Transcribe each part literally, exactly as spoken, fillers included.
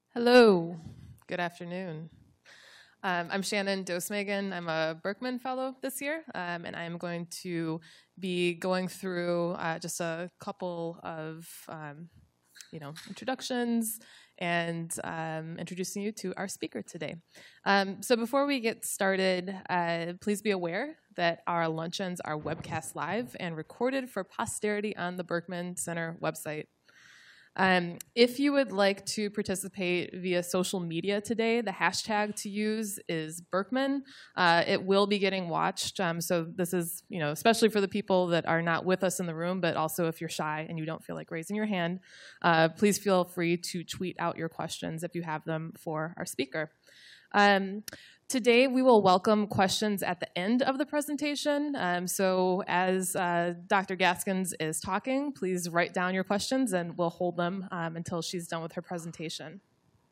Hello, good afternoon. Um, I'm Shannon Dosmegan. I'm a Berkman Fellow this year, um, and I'm going to be going through uh, just a couple of um, you know, introductions and um, introducing you to our speaker today. Um, so before we get started, uh, please be aware that our luncheons are webcast live and recorded for posterity on the Berkman Center website. Um, if you would like to participate via social media today, the hashtag to use is Berkman. Uh, it will be getting watched, um, so this is, you know, especially for the people that are not with us in the room, but also if you're shy and you don't feel like raising your hand, uh, please feel free to tweet out your questions if you have them for our speaker. Um, Today, we will welcome questions at the end of the presentation. Um, so as uh, Doctor Gaskins is talking, please write down your questions and we'll hold them um, until she's done with her presentation.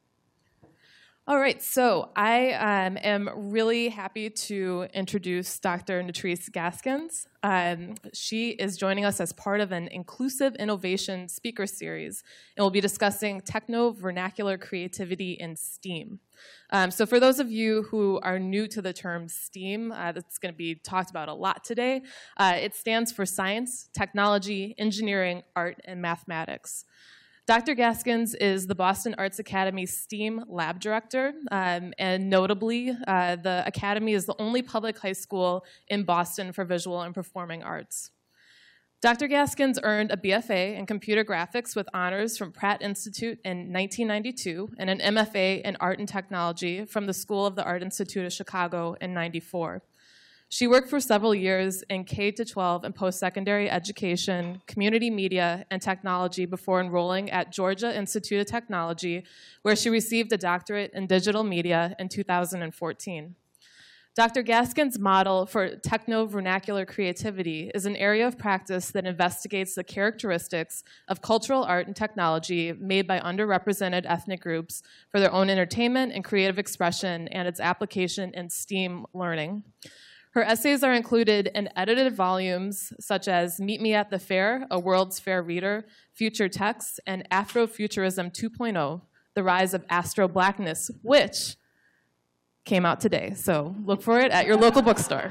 All right, so I um, am really happy to introduce Doctor Natrice Gaskins. Um, she is joining us as part of an Inclusive Innovation Speaker Series, and we'll be discussing techno-vernacular creativity in STEAM. Um, so for those of you who are new to the term STEAM, uh, that's going to be talked about a lot today. Uh, it stands for science, technology, engineering, art, and mathematics. Doctor Gaskins is the Boston Arts Academy STEAM Lab Director, um, and notably, uh, the Academy is the only public high school in Boston for visual and performing arts. Doctor Gaskins earned a B F A in computer graphics with honors from Pratt Institute in nineteen ninety-two and an M F A in art and technology from the School of the Art Institute of Chicago in ninety-four. She worked for several years in K through twelve and post-secondary education, community media, and technology before enrolling at Georgia Institute of Technology, where she received a doctorate in digital media in two thousand fourteen. Doctor Gaskins' model for techno-vernacular creativity is an area of practice that investigates the characteristics of cultural art and technology made by underrepresented ethnic groups for their own entertainment and creative expression and its application in STEAM learning. Her essays are included in edited volumes such as Meet Me at the Fair, A World's Fair Reader, Future Texts, and Afrofuturism two point oh, The Rise of Astro-Blackness, which came out today. So look for it at your local bookstore.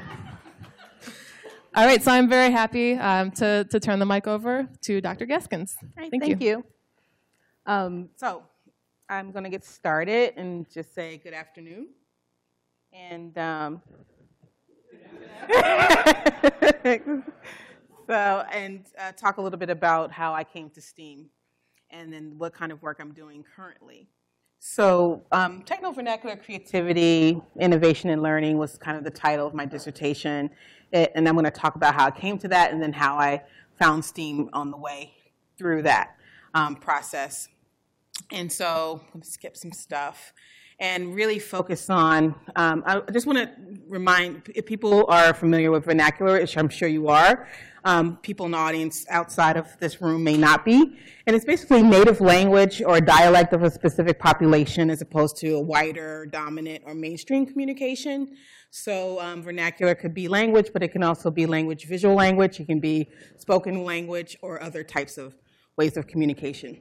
All right, so I'm very happy um, to, to turn the mic over to Doctor Gaskins. Right, thank, thank you. you. Um, so I'm going to get started and just say good afternoon. And um, so, and uh, talk a little bit about how I came to STEAM and then what kind of work I'm doing currently. So, um, techno-vernacular creativity, innovation, and learning was kind of the title of my dissertation. It, and I'm going to talk about how I came to that and then how I found STEAM on the way through that um, process. And so, let me skip some stuff and really focus on, um, I just want to remind, if people are familiar with vernacular, which I'm sure you are, um, people in the audience outside of this room may not be, and it's basically native language or dialect of a specific population as opposed to a wider, dominant, or mainstream communication. So um, vernacular could be language, but it can also be language, visual language, it can be spoken language, or other types of ways of communication.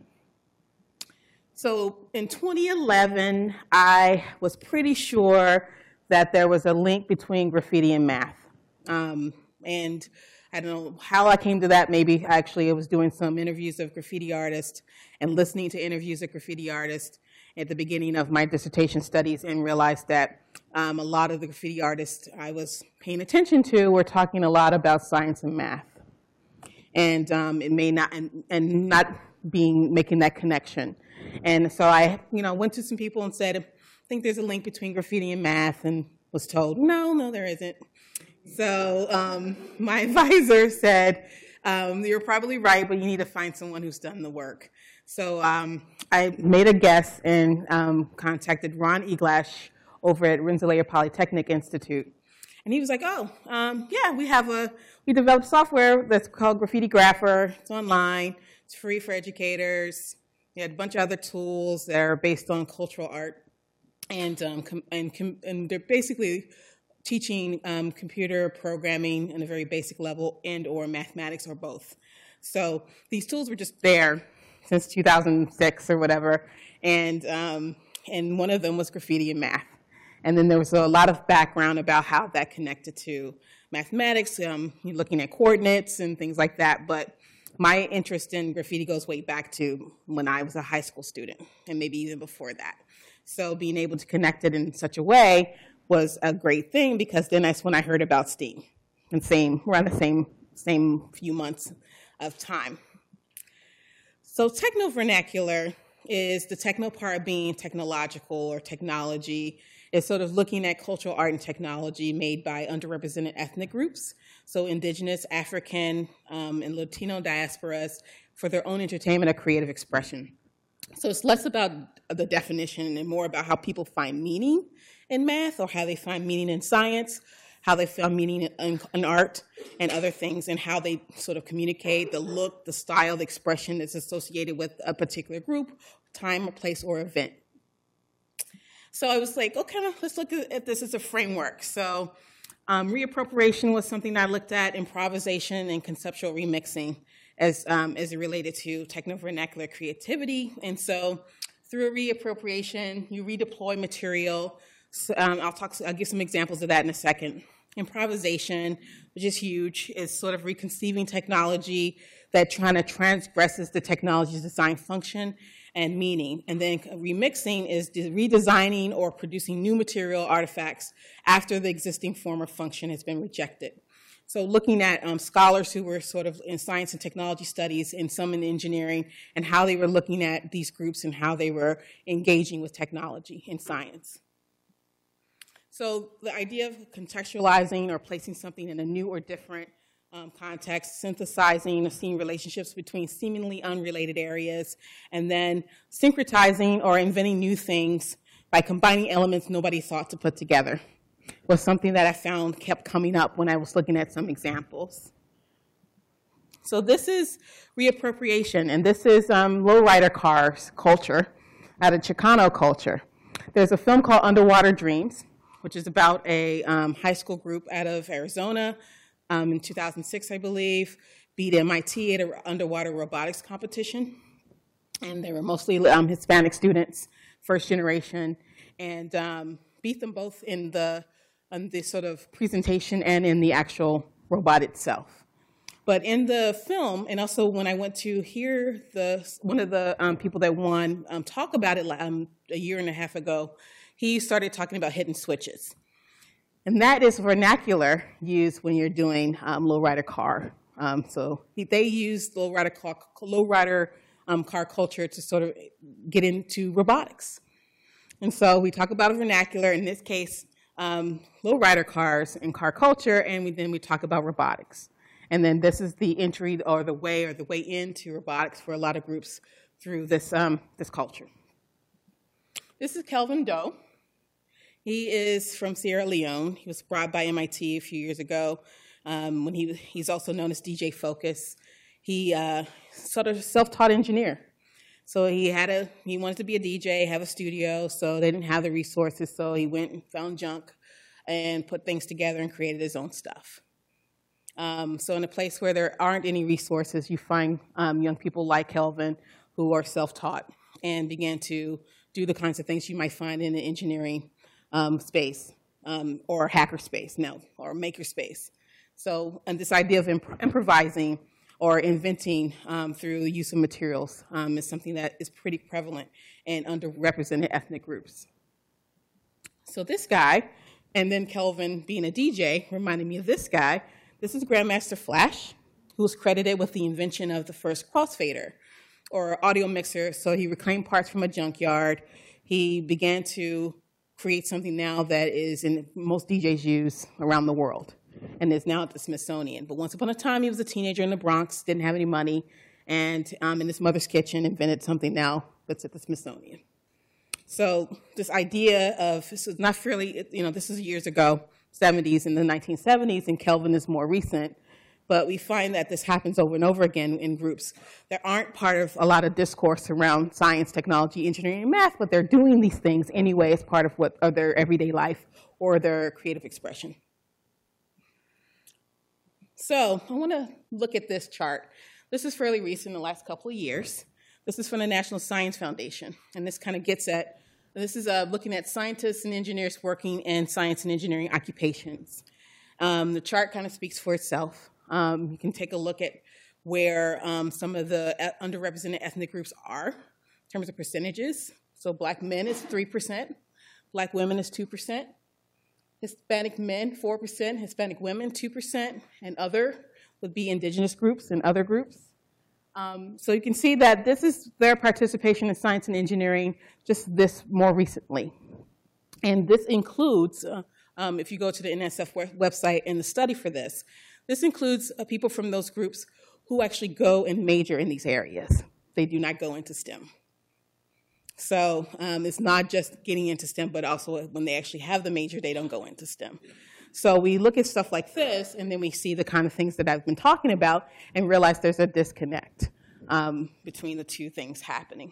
So in twenty eleven, I was pretty sure that there was a link between graffiti and math. Um, and I don't know how I came to that. Maybe actually I was doing some interviews of graffiti artists and listening to interviews of graffiti artists at the beginning of my dissertation studies and realized that um, a lot of the graffiti artists I was paying attention to were talking a lot about science and math. And um, it may not, and, and not being, making that connection. And so I, you know, went to some people and said, I think there's a link between graffiti and math, and was told, no, no, there isn't. So um, my advisor said, um, you're probably right, but you need to find someone who's done the work. So um, I made a guess and um, contacted Ron Eglash over at Rensselaer Polytechnic Institute. And he was like, oh, um, yeah, we have a, we developed software that's called Graffiti Grapher. It's online. It's free for educators. We had a bunch of other tools that are based on cultural art, and um, com and, com and they're basically teaching um, computer programming on a very basic level and or mathematics or both. So these tools were just there since two thousand six or whatever, and um, and one of them was graffiti and math. And then there was a lot of background about how that connected to mathematics, um, looking at coordinates and things like that. But my interest in graffiti goes way back to when I was a high school student, and maybe even before that. So being able to connect it in such a way was a great thing, because then that's when I heard about STEAM, and same around the same same few months of time. So techno vernacular is the techno part being technological or technology. It's sort of looking at cultural art and technology made by underrepresented ethnic groups, so indigenous, African, um, and Latino diasporas, for their own entertainment or creative expression. So it's less about the definition and more about how people find meaning in math, or how they find meaning in science, how they find meaning in, in art and other things, and how they sort of communicate the look, the style, the expression that's associated with a particular group, time, or place, or event. So I was like, okay, let's look at this as a framework. So um, reappropriation was something I looked at, improvisation and conceptual remixing as, um, as it related to techno-vernacular creativity. And so through reappropriation, you redeploy material. So, um, I'll talk, I'll give some examples of that in a second. Improvisation, which is huge, is sort of reconceiving technology that trying to transgresses the technology's design function and meaning. And then remixing is redesigning or producing new material artifacts after the existing form or function has been rejected. So looking at um, scholars who were sort of in science and technology studies, and some in engineering, and how they were looking at these groups and how they were engaging with technology in science. So the idea of contextualizing or placing something in a new or different um, context, synthesizing or seeing relationships between seemingly unrelated areas, and then syncretizing or inventing new things by combining elements nobody thought to put together, was something that I found kept coming up when I was looking at some examples. So this is reappropriation, and this is um, lowrider cars culture out of Chicano culture. There's a film called Underwater Dreams, which is about a um, high school group out of Arizona um, in two thousand six, I believe, beat M I T at an underwater robotics competition. And they were mostly um, Hispanic students, first generation, and um, beat them both in the, in the sort of presentation and in the actual robot itself. But in the film, and also when I went to hear the, one of the um, people that won um, talk about it um, a year and a half ago, he started talking about hidden switches. And that is vernacular used when you're doing um, lowrider car. Um, so he, they use lowrider car, lowrider um, car culture to sort of get into robotics. And so we talk about a vernacular, in this case, um, lowrider cars and car culture, and we, then we talk about robotics. And then this is the entry or the way or the way into robotics for a lot of groups through this, um, this culture. This is Kelvin Doe. He is from Sierra Leone. He was brought by M I T a few years ago. Um, when he, he's also known as D J Focus. He uh, sort of self-taught engineer. So he had a, he wanted to be a D J, have a studio, so they didn't have the resources, so he went and found junk and put things together and created his own stuff. Um, so in a place where there aren't any resources, you find um, young people like Kelvin who are self-taught and began to do the kinds of things you might find in the engineering um, space um, or hacker space, no, or maker space. So and this idea of imp improvising or inventing um, through the use of materials um, is something that is pretty prevalent in underrepresented ethnic groups. So this guy, and then Kelvin being a D J, reminded me of this guy. This is Grandmaster Flash, who's credited with the invention of the first crossfader, or audio mixer. So he reclaimed parts from a junkyard. He began to create something now that is in most D Js use around the world, and is now at the Smithsonian. But once upon a time, he was a teenager in the Bronx, didn't have any money, and um, in his mother's kitchen invented something now that's at the Smithsonian. So this idea of, this is not fairly, you know, this is years ago, seventies and the nineteen seventies, and Kelvin is more recent. But we find that this happens over and over again in groups that aren't part of a lot of discourse around science, technology, engineering, and math, but they're doing these things anyway as part of what of their everyday life or their creative expression. So I want to look at this chart. This is fairly recent, in the last couple of years. This is from the National Science Foundation, and this kind of gets at, this is uh, looking at scientists and engineers working in science and engineering occupations. Um, the chart kind of speaks for itself. Um, you can take a look at where um, some of the underrepresented ethnic groups are in terms of percentages. So black men is three percent, black women is two percent, Hispanic men, four percent, Hispanic women, two percent, and other would be indigenous groups and other groups. Um, so you can see that this is their participation in science and engineering just this more recently. And this includes, uh, um, if you go to the N S F website and the study for this, this includes uh, people from those groups who actually go and major in these areas. They do not go into STEM. So um, it's not just getting into STEM, but also when they actually have the major, they don't go into STEM. So we look at stuff like this, and then we see the kind of things that I've been talking about and realize there's a disconnect um, between the two things happening.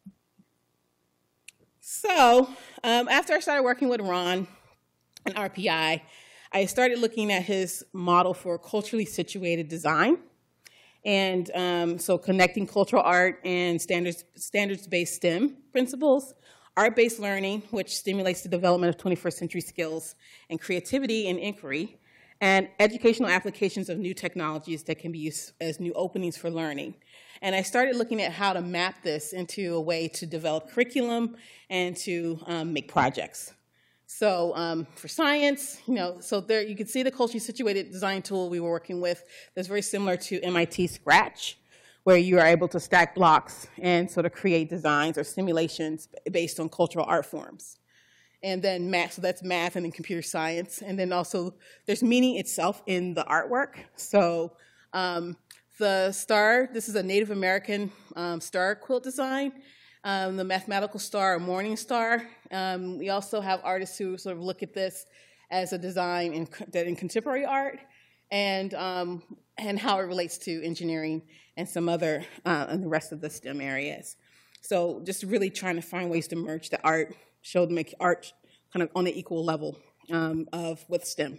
So um, after I started working with Ron and R P I, I started looking at his model for culturally situated design. And um, so connecting cultural art and standards, standards-based STEM principles, art-based learning, which stimulates the development of twenty-first century skills and creativity and inquiry, and educational applications of new technologies that can be used as new openings for learning. And I started looking at how to map this into a way to develop curriculum and to um, make projects. So um, for science, you know, so there you can see the culturally situated design tool we were working with that's very similar to M I T Scratch, where you are able to stack blocks and sort of create designs or simulations based on cultural art forms. And then math, so that's math and then computer science. And then also there's meaning itself in the artwork. So um, the star, this is a Native American um, star quilt design. Um, the mathematical star, or morning star. Um, we also have artists who sort of look at this as a design in, in contemporary art, and um, and how it relates to engineering and some other uh, and the rest of the STEM areas. So just really trying to find ways to merge the art, show to make art kind of on an equal level um, of with STEM.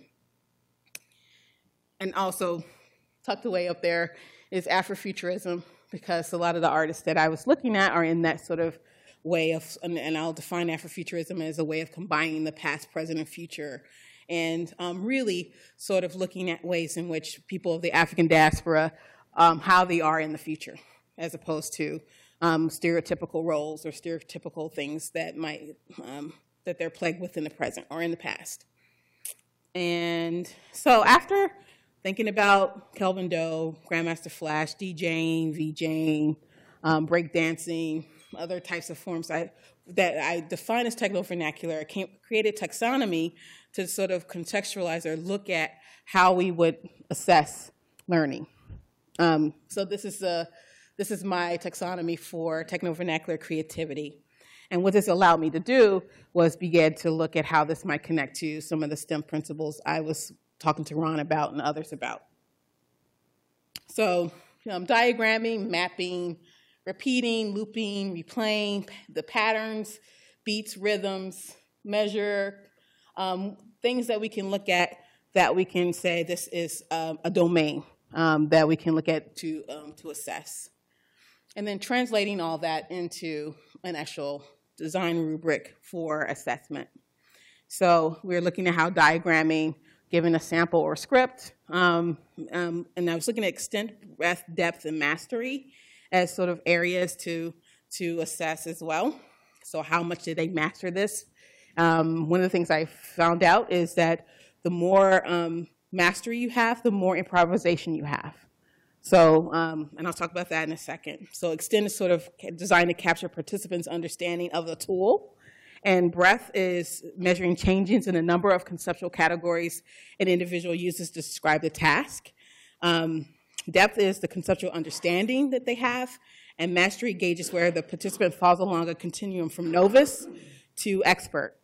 And also tucked away up there is Afrofuturism, because a lot of the artists that I was looking at are in that sort of way of, and I'll define Afrofuturism as a way of combining the past, present, and future, and um, really sort of looking at ways in which people of the African diaspora, um, how they are in the future, as opposed to um, stereotypical roles or stereotypical things that might, um, that they're plagued with in the present or in the past. And so after thinking about Kelvin Doe, Grandmaster Flash, DJing, VJing, um, breakdancing, other types of forms I, that I define as techno-vernacular, I came, created taxonomy to sort of contextualize or look at how we would assess learning. Um, so this is, a, this is my taxonomy for techno-vernacular creativity. And what this allowed me to do was begin to look at how this might connect to some of the STEM principles I was talking to Ron about and others about. So um, diagramming, mapping, repeating, looping, replaying, the patterns, beats, rhythms, measure, um, things that we can look at that we can say this is um, a domain um, that we can look at to, um, to assess. And then translating all that into an actual design rubric for assessment. So we're looking at how diagramming, given a sample or script, um, um, and I was looking at extent, breadth, depth, and mastery as sort of areas to, to assess as well. So how much did they master this? Um, one of the things I found out is that the more um, mastery you have, the more improvisation you have. So, um, and I'll talk about that in a second. So extent is sort of designed to capture participants' understanding of the tool. And breadth is measuring changes in a number of conceptual categories an individual uses to describe the task. Um, depth is the conceptual understanding that they have. And mastery gauges where the participant falls along a continuum from novice to expert.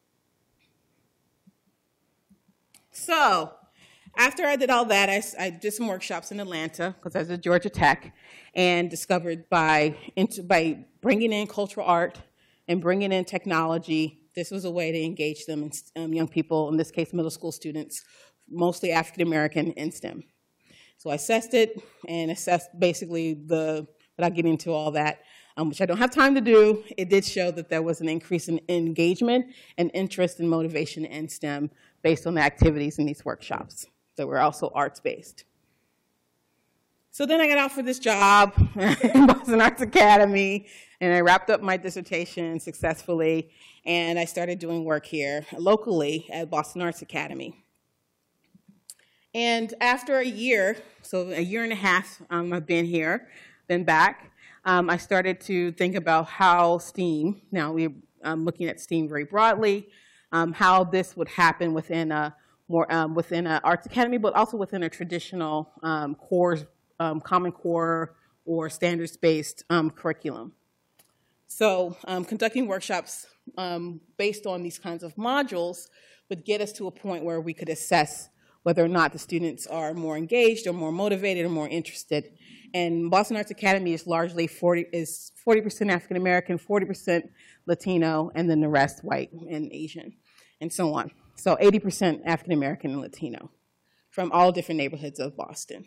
So after I did all that, I, I did some workshops in Atlanta, because I was at Georgia Tech, and discovered by, into, by bringing in cultural art and bringing in technology, this was a way to engage them, in, um, young people, in this case middle school students, mostly African American, in STEM. So I assessed it and assessed basically the, without getting into all that, um, which I don't have time to do, it did show that there was an increase in engagement and interest and motivation in STEM based on the activities in these workshops that were also arts-based. So then I got out for this job in Boston Arts Academy, and I wrapped up my dissertation successfully, and I started doing work here locally at Boston Arts Academy. And after a year, so a year and a half um, I've been here, been back, um, I started to think about how STEAM, now we're um, looking at STEAM very broadly, um, how this would happen within a more um, within an arts academy, but also within a traditional um, core, um, Common Core or standards-based um, curriculum. So um, conducting workshops um, based on these kinds of modules would get us to a point where we could assess whether or not the students are more engaged or more motivated or more interested. And Boston Arts Academy is largely forty is forty percent African American, forty percent Latino, and then the rest white and Asian, and so on. So eighty percent African American and Latino from all different neighborhoods of Boston.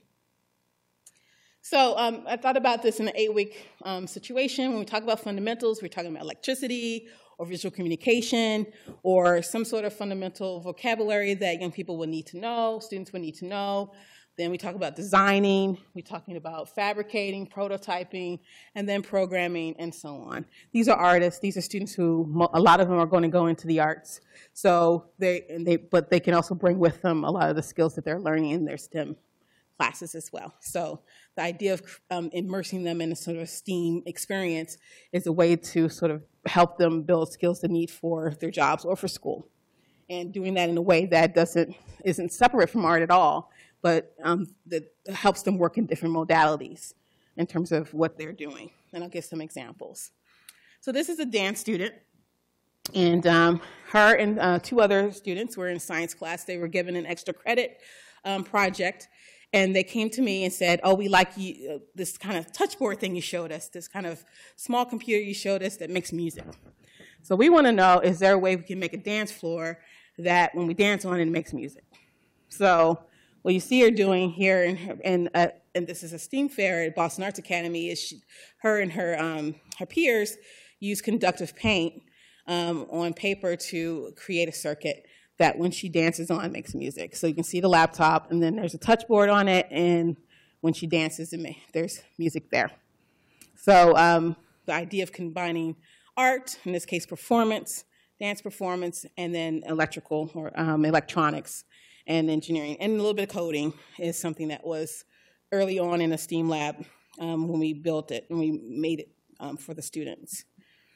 So um, I thought about this in an eight-week um, situation. When we talk about fundamentals, we're talking about electricity or visual communication or some sort of fundamental vocabulary that young people would need to know, students would need to know. Then we talk about designing, we're talking about fabricating, prototyping, and then programming, and so on. These are artists. These are students who, a lot of them are going to go into the arts. So they, and they, but they can also bring with them a lot of the skills that they're learning in their STEM classes as well. So the idea of um, immersing them in a sort of STEAM experience is a way to sort of help them build skills they need for their jobs or for school. And doing that in a way that doesn't, isn't separate from art at all, but um, that helps them work in different modalities in terms of what they're doing. And I'll give some examples. So this is a dance student. And um, her and uh, two other students were in science class. They were given an extra credit um, project. And they came to me and said, oh, we like you, uh, this kind of touchboard thing you showed us, this kind of small computer you showed us that makes music. So we want to know, is there a way we can make a dance floor that when we dance on it, it makes music? So what you see her doing here, in, in, uh, and this is a STEAM fair at Boston Arts Academy, is she, her and her, um, her peers use conductive paint um, on paper to create a circuit that when she dances on makes music. So you can see the laptop, and then there's a touch board on it, and when she dances, it may, there's music there. So um, the idea of combining art, in this case performance, dance performance, and then electrical or um, electronics and engineering, and a little bit of coding is something that was early on in a STEAM lab um, when we built it and we made it um, for the students.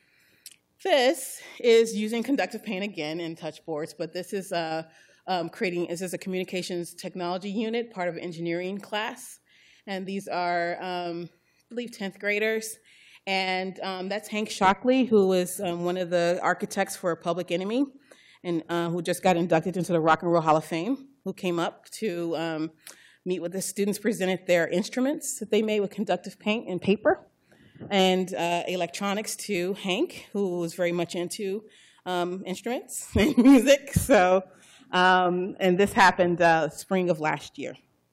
This is using conductive paint again and touch boards, but this is uh, um, creating, this is a communications technology unit, part of engineering class. And these are, um, I believe, tenth graders. And um, that's Hank Shockley, who is um, one of the architects for Public Enemy, and uh, who just got inducted into the Rock and Roll Hall of Fame, who came up to um, meet with the students, presented their instruments that they made with conductive paint and paper. And uh, electronics to Hank, who was very much into um, instruments and music. So, um, and this happened uh, spring of last year.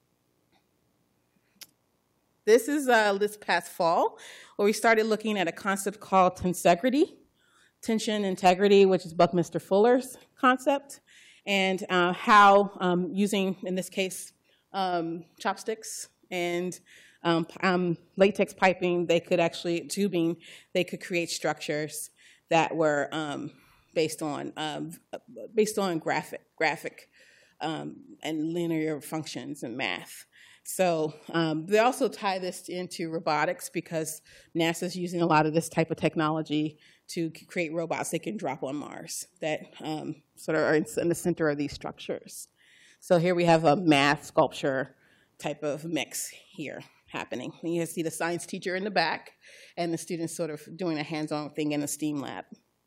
This is uh, this past fall, where we started looking at a concept called tensegrity, tension integrity, which is Buckminster Fuller's concept, and uh, how um, using, in this case, um, chopsticks and Um, um, latex piping, they could actually, tubing, they could create structures that were um, based on um, based on graphic, graphic um, and linear functions and math. So um, they also tie this into robotics because NASA's using a lot of this type of technology to create robots they can drop on Mars that um, sort of are in the center of these structures. So here we have a math sculpture type of mix here happening. And you see the science teacher in the back and the students sort of doing a hands-on thing in a STEAM lab.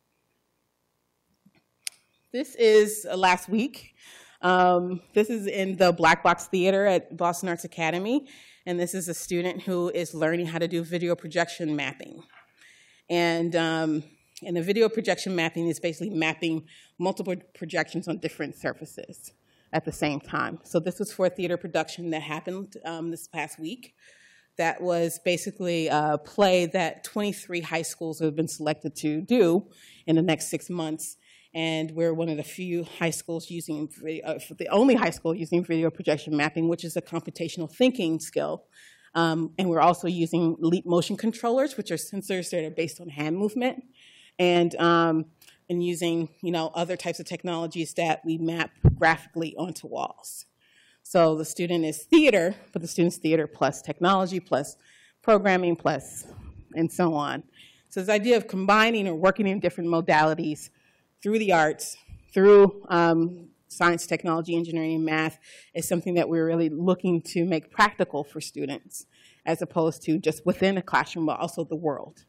This is uh, last week. Um, this is in the Black Box Theater at Boston Arts Academy, and this is a student who is learning how to do video projection mapping. And, um, and the video projection mapping is basically mapping multiple projections on different surfaces at the same time. So this was for a theater production that happened um, this past week. that was basically a play that twenty-three high schools have been selected to do in the next six months. And we're one of the few high schools using, uh, the only high school using video projection mapping, which is a computational thinking skill. Um, and we're also using Leap motion controllers, which are sensors that are based on hand movement, and um, and using you know other types of technologies that we map graphically onto walls. So the student is theater, but the student's theater plus technology, plus programming, plus and so on. So this idea of combining or working in different modalities through the arts, through um, science, technology, engineering, and math is something that we're really looking to make practical for students, as opposed to just within a classroom, but also the world.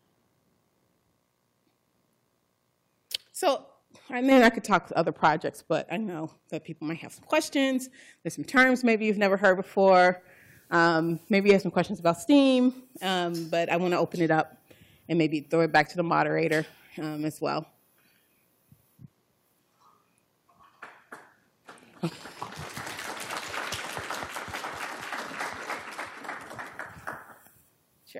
So, and then I could talk to other projects, but I know that people might have some questions. There's some terms maybe you've never heard before. Um, maybe you have some questions about STEAM, um, but I want to open it up and maybe throw it back to the moderator um, as well. Sure.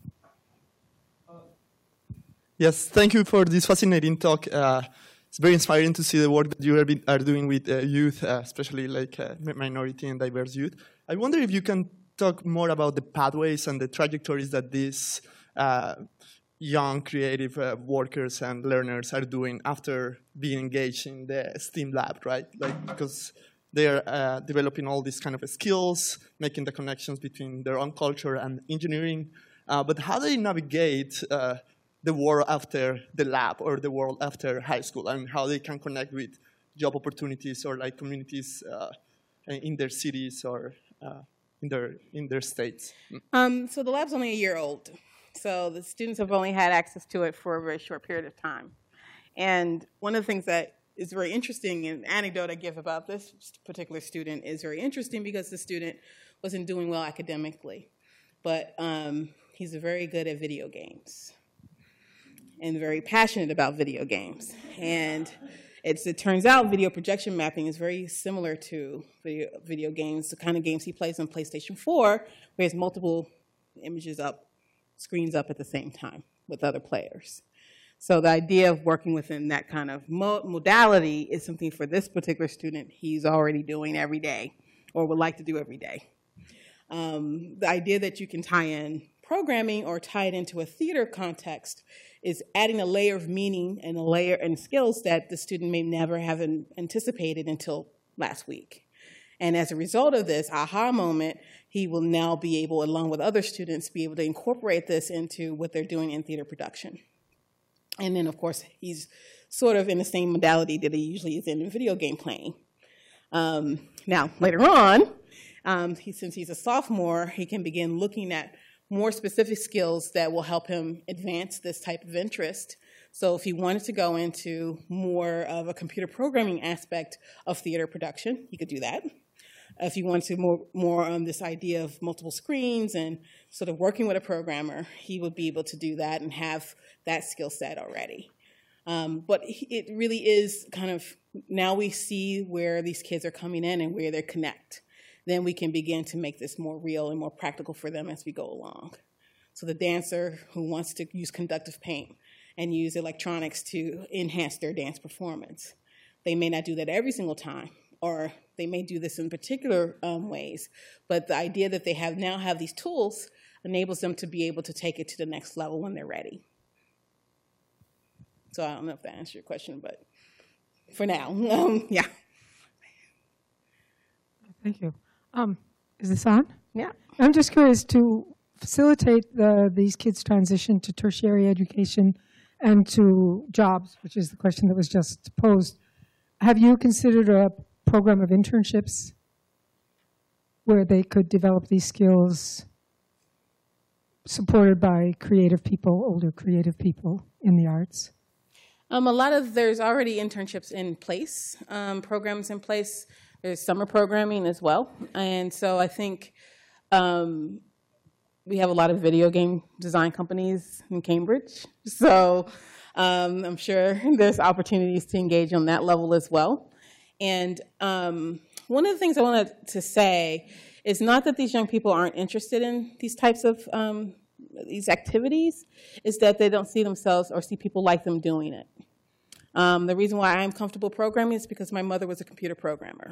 Yes, thank you for this fascinating talk. Uh, it's very inspiring to see the work that you are, be, are doing with uh, youth, uh, especially like uh, minority and diverse youth. I wonder if you can talk more about the pathways and the trajectories that these uh, young creative uh, workers and learners are doing after being engaged in the STEAM lab, right? Like, because they're uh, developing all these kind of skills, making the connections between their own culture and engineering. Uh, but how do they navigate uh, the world after the lab or the world after high school, and how they can connect with job opportunities or like communities uh, in their cities or uh, in their in their states? Um, so the lab's only a year old. So the students have only had access to it for a very short period of time. And one of the things that is very interesting, and anecdote I give about this particular student is very interesting because the student wasn't doing well academically, but um, he's very good at video games and very passionate about video games. And it's, it turns out video projection mapping is very similar to video, video games, the kind of games he plays on PlayStation four, where he has multiple images up, screens up at the same time with other players. So the idea of working within that kind of mo modality is something for this particular student he's already doing every day or would like to do every day. Um, the idea that you can tie in programming or tie it into a theater context is adding a layer of meaning and a layer and skills that the student may never have anticipated until last week. And as a result of this aha moment, he will now be able, along with other students, be able to incorporate this into what they're doing in theater production. And then, of course, he's sort of in the same modality that he usually is in in video game playing. Um, now, later on, um, he, since he's a sophomore, he can begin looking at more specific skills that will help him advance this type of interest. So if he wanted to go into more of a computer programming aspect of theater production, he could do that. If you want to more, more on this idea of multiple screens and sort of working with a programmer, he would be able to do that and have that skill set already. Um, but it really is kind of, now we see where these kids are coming in and where they connect. Then we can begin to make this more real and more practical for them as we go along. So the dancer who wants to use conductive paint and use electronics to enhance their dance performance, they may not do that every single time, or they may do this in particular um, ways, but the idea that they have now have these tools enables them to be able to take it to the next level when they're ready. So I don't know if that answers your question, but for now, um, yeah. Thank you. Um, is this on? Yeah. I'm just curious, to facilitate the, these kids' transition to tertiary education and to jobs, which is the question that was just posed, have you considered a program of internships where they could develop these skills supported by creative people, older creative people in the arts? Um, a lot of, there's already internships in place, um, programs in place. There's summer programming as well. And so I think um, we have a lot of video game design companies in Cambridge. So um, I'm sure there's opportunities to engage on that level as well. And um, one of the things I wanted to say It's not that these young people aren't interested in these types of um, these activities, it's that they don't see themselves or see people like them doing it. Um, the reason why I'm comfortable programming is because my mother was a computer programmer.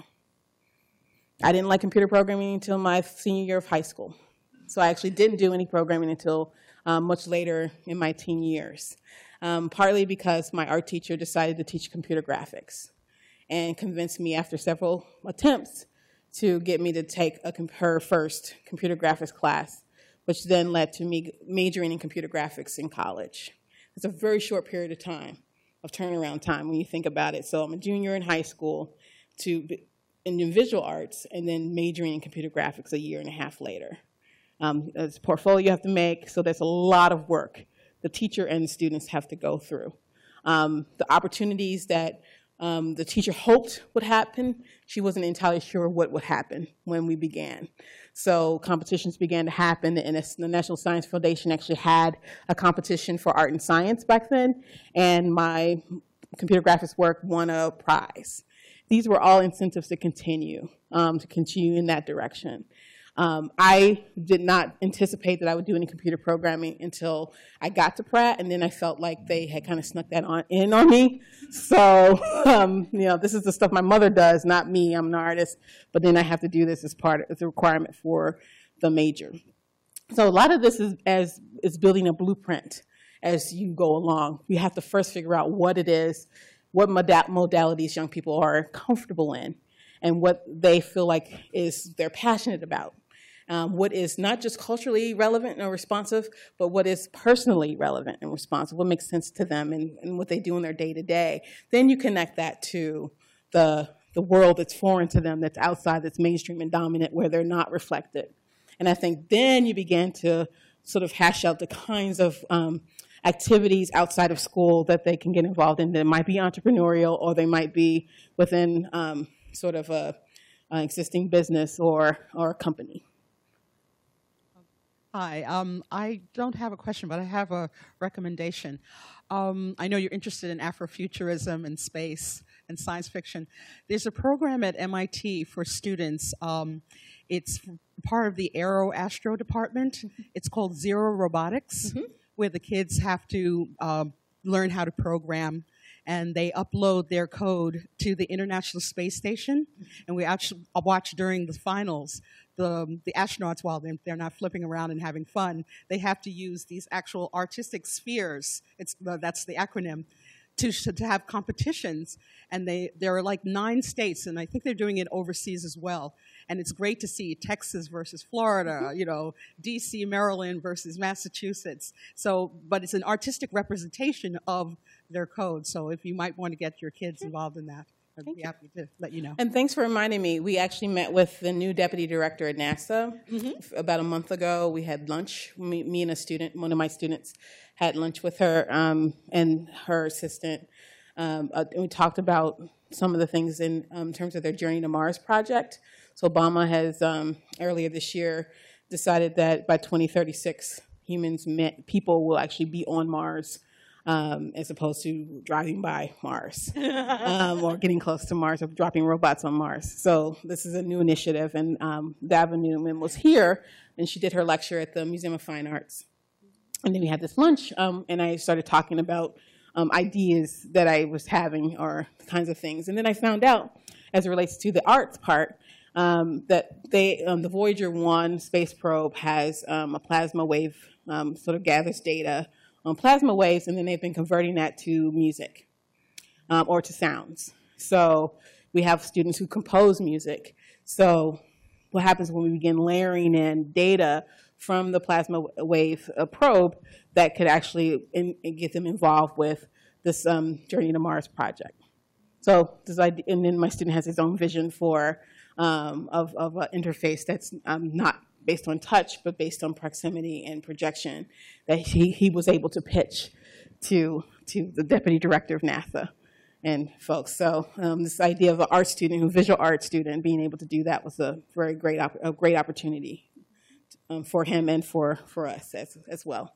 I didn't like computer programming until my senior year of high school. So I actually didn't do any programming until um, much later in my teen years, um, partly because my art teacher decided to teach computer graphics and convinced me after several attempts to get me to take a, her first computer graphics class, which then led to me majoring in computer graphics in college. It's a very short period of time, of turnaround time when you think about it. So I'm a junior in high school to in visual arts and then majoring in computer graphics a year and a half later. Um, it's a portfolio you have to make, so there's a lot of work the teacher and the students have to go through. Um, the opportunities that um, the teacher hoped would happen, she wasn't entirely sure what would happen when we began. So competitions began to happen, and the National Science Foundation actually had a competition for art and science back then, and my computer graphics work won a prize. These were all incentives to continue, um, to continue in that direction. Um, I did not anticipate that I would do any computer programming until I got to Pratt, and then I felt like they had kind of snuck that on in on me. So, um, you know, this is the stuff my mother does, not me. I'm an artist, but then I have to do this as part of as a requirement for the major. So a lot of this is as is building a blueprint as you go along. You have to first figure out what it is, what moda- modalities young people are comfortable in, and what they feel like is they're passionate about. Um, what is not just culturally relevant and responsive, but what is personally relevant and responsive, what makes sense to them and, and what they do in their day-to-day. Then you connect that to the, the world that's foreign to them, that's outside, that's mainstream and dominant, where they're not reflected. And I think then you begin to sort of hash out the kinds of um, activities outside of school that they can get involved in that might be entrepreneurial, or they might be within um, sort of a, an existing business or, or a company. Hi, um, I don't have a question, but I have a recommendation. Um, I know you're interested in Afrofuturism and space and science fiction. There's a program at M I T for students. Um, it's part of the Aero Astro department. Mm-hmm. It's called Zero Robotics, mm-hmm. where the kids have to uh, learn how to program, and they upload their code to the International Space Station, and we actually watch during the finals. The, the astronauts, while they're, they're not flipping around and having fun, they have to use these actual artistic spheres, it's, uh, that's the acronym, to, to have competitions. And they, there are like nine states, and I think they're doing it overseas as well. And it's great to see Texas versus Florida, mm-hmm. you know, D C, Maryland versus Massachusetts. So, but it's an artistic representation of their code. So if you might want to get your kids involved in that, I'd Thank be happy you. to let you know. And thanks for reminding me. We actually met with the new deputy director at NASA mm-hmm. about a month ago. We had lunch. Me, me and a student, one of my students, had lunch with her um, and her assistant. Um, uh, and we talked about some of the things in um, terms of their Journey to Mars project. So Obama has, um, earlier this year, decided that by twenty thirty-six, humans, people will actually be on Mars. Um, as opposed to driving by Mars um, or getting close to Mars or dropping robots on Mars. So this is a new initiative, and um, Dava Newman was here, and she did her lecture at the Museum of Fine Arts. And then we had this lunch, um, and I started talking about um, ideas that I was having or kinds of things. And then I found out, as it relates to the arts part, um, that they, um, the Voyager one space probe has um, a plasma wave, um, sort of gathers data on plasma waves, and then they've been converting that to music um, or to sounds. So we have students who compose music. So what happens when we begin layering in data from the plasma wave uh, probe that could actually in, in get them involved with this um, Journey to Mars project? So this idea, and then my student has his own vision for um, of, of an interface that's um, not based on touch, but based on proximity and projection, that he, he was able to pitch to, to the deputy director of NASA and folks. So um, this idea of an art student, a visual art student, being able to do that was a very great, op- a great opportunity um, for him and for, for us as, as well.